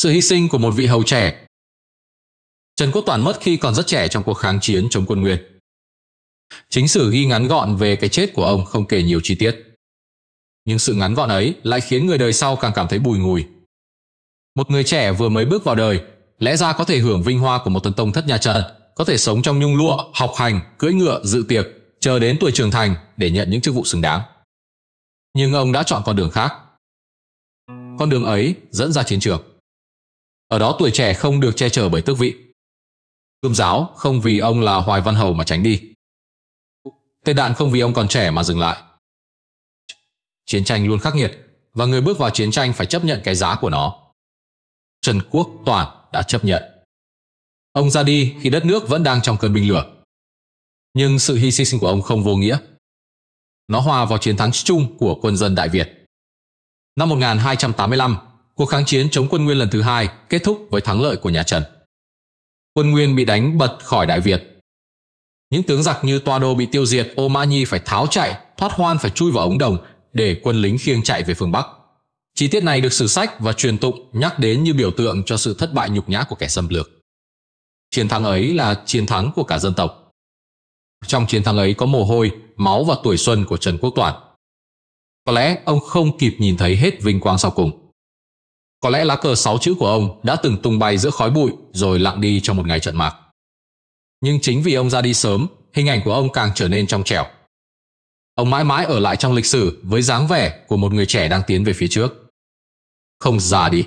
Sự hy sinh của một vị hầu trẻ. Trần Quốc Toản mất khi còn rất trẻ trong cuộc kháng chiến chống quân Nguyên. Chính sử ghi ngắn gọn về cái chết của ông, không kể nhiều chi tiết. Nhưng sự ngắn gọn ấy lại khiến người đời sau càng cảm thấy bùi ngùi. Một người trẻ vừa mới bước vào đời, lẽ ra có thể hưởng vinh hoa của một tân tông thất nhà Trần, có thể sống trong nhung lụa, học hành, cưỡi ngựa, dự tiệc, chờ đến tuổi trưởng thành để nhận những chức vụ xứng đáng. Nhưng ông đã chọn con đường khác. Con đường ấy dẫn ra chiến trường. Ở đó tuổi trẻ không được che chở bởi tước vị. Cương giáo không vì ông là Hoài Văn Hầu mà tránh đi. Tên đạn không vì ông còn trẻ mà dừng lại. Chiến tranh luôn khắc nghiệt, và người bước vào chiến tranh phải chấp nhận cái giá của nó. Trần Quốc Toản đã chấp nhận. Ông ra đi khi đất nước vẫn đang trong cơn binh lửa. Nhưng sự hy sinh của ông không vô nghĩa. Nó hòa vào chiến thắng chung của quân dân Đại Việt. Năm 1285, cuộc kháng chiến chống quân Nguyên lần thứ hai kết thúc với thắng lợi của nhà Trần. Quân Nguyên bị đánh bật khỏi Đại Việt. Những tướng giặc như Toa Đô bị tiêu diệt, Ô Mã Nhi phải tháo chạy, Thoát Hoan phải chui vào ống đồng để quân lính khiêng chạy về phương Bắc. Chi tiết này được sử sách và truyền tụng nhắc đến như biểu tượng cho sự thất bại nhục nhã của kẻ xâm lược. Chiến thắng ấy là chiến thắng của cả dân tộc. Trong chiến thắng ấy có mồ hôi, máu và tuổi xuân của Trần Quốc Toản. Có lẽ ông không kịp nhìn thấy hết vinh quang sau cùng. Có lẽ lá cờ 6 chữ của ông đã từng tung bay giữa khói bụi rồi lặng đi trong một ngày trận mạc. Nhưng chính vì ông ra đi sớm, hình ảnh của ông càng trở nên trong trẻo. Ông mãi mãi ở lại trong lịch sử với dáng vẻ của một người trẻ đang tiến về phía trước. Không già đi.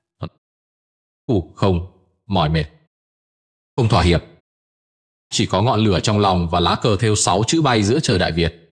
Không mỏi mệt. Không thỏa hiệp. Chỉ có ngọn lửa trong lòng và lá cờ thêu 6 chữ bay giữa trời Đại Việt.